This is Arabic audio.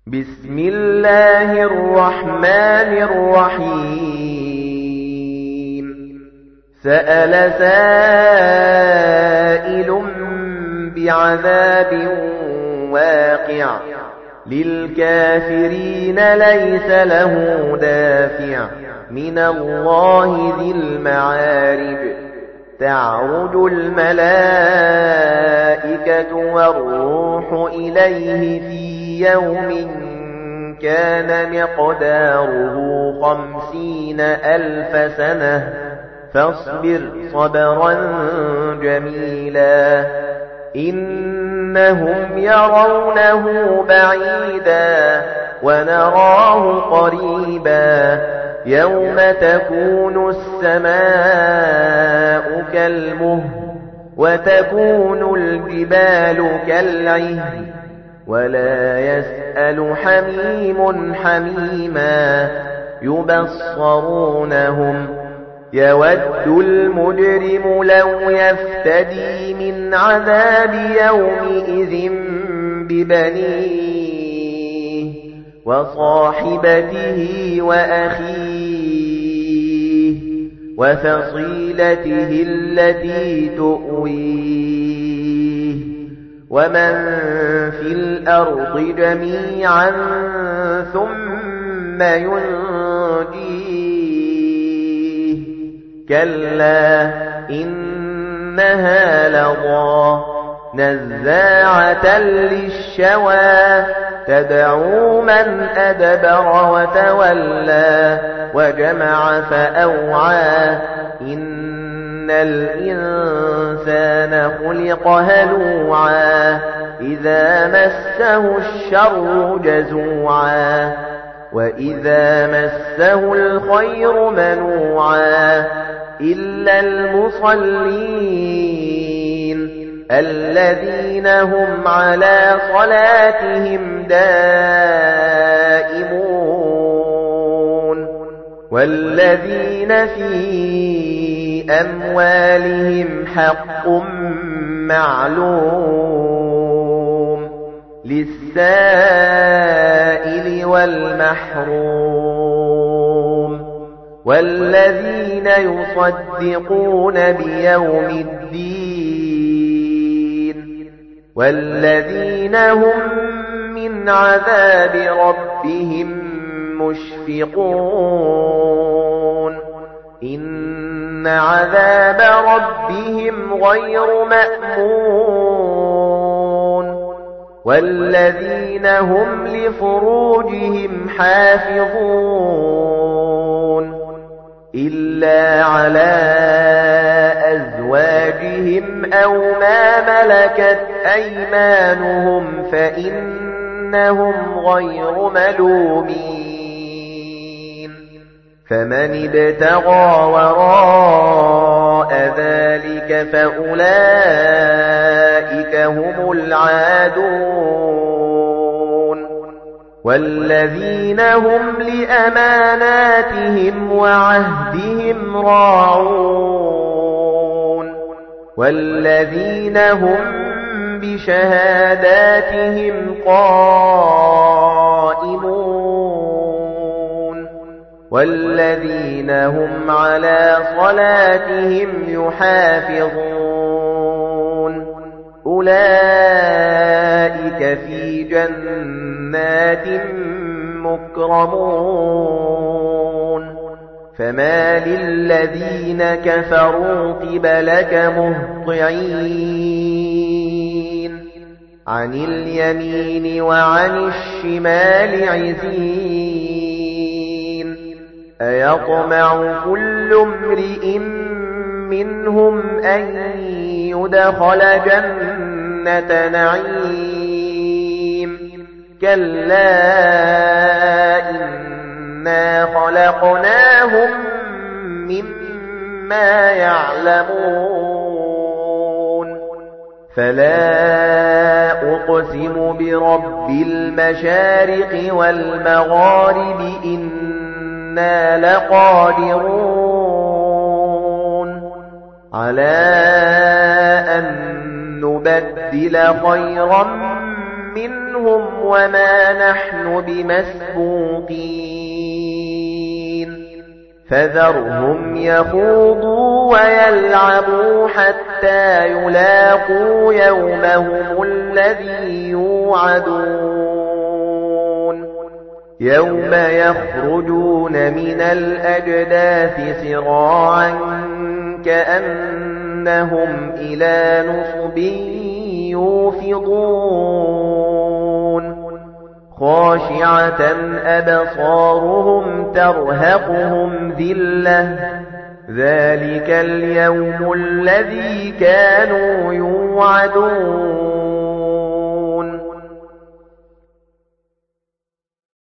بسم الله الرحمن الرحيم سأل سائل بعذاب واقع للكافرين ليس له دافع من الله ذي المعارج تعرج الملائكة والروح إليه في يوم كان مقداره 50,000 سنة فاصبر صبرا جميلا إنهم يرونه بعيدا ونراه قريبا يوم تكون السماء كالمهل وتكون الجبال كالعهن ولا يسأل حميم حميما يبصرونهم يود المجرم لو يفتدي من عذاب يومئذ ببنيه وصاحبته وأخيه وفصيلته التي تؤويه ومن في الأرض جميعا ثم ينجيه كلا إنها لظى نزاعة للشوى تدعو من أدبر وتولى وجمع فأوعى إن الإنسان خلق هلوعا إذا مسه الشر جزوعا وإذا مسه الخير منوعا إلا المصلين الذين هم على صلاتهم دائمون والذين في أموالهم حق معلوم للسائل والمحروم والذين يصدقون بيوم الدين والذين هم من عذاب ربهم مشفقون إن عذاب ربهم غير مأمون والذين هم لفروجهم حافظون إلا على أزواجهم أو ما ملكت أيمانهم فإنهم غير ملومين فمن ابتغى وراء ذلك فأولئك هم العادون والذين هم لأماناتهم وعهدهم راعون والذين هم بشهاداتهم قائمون والذين هم على صلاتهم يحافظون أولئك في جنات مكرمون فما للذين كفروا قبلك مهطعين عن اليمين وعن الشمال عزين أيطمع كل امرئ منهم أن يدخل جنة نعيم كلا إنا خلقناهم مما يعلمون فلا أقسم برب المشارق والمغارب إنا لقادرون على أن نبدل خيرا مِنْهُمْ وَمَا نَحْنُ بِمَسْبُوقِينَ فَذَرْهُمْ يَخُوضُوا وَيَلْعَبُوا حَتَّى يُلَاقُوا يَوْمَهُمُ الَّذِي يُوعَدُونَ يَوْمَ يَخْرُجُونَ مِنَ الْأَجْدَاثِ سِرَاعًا كَأَنَّهُمْ إِلَى نُصُبٍ يُوفِضُونَ خاشعة أبصارهم ترهقهم ذلة ذلك اليوم الذي كانوا يوعدون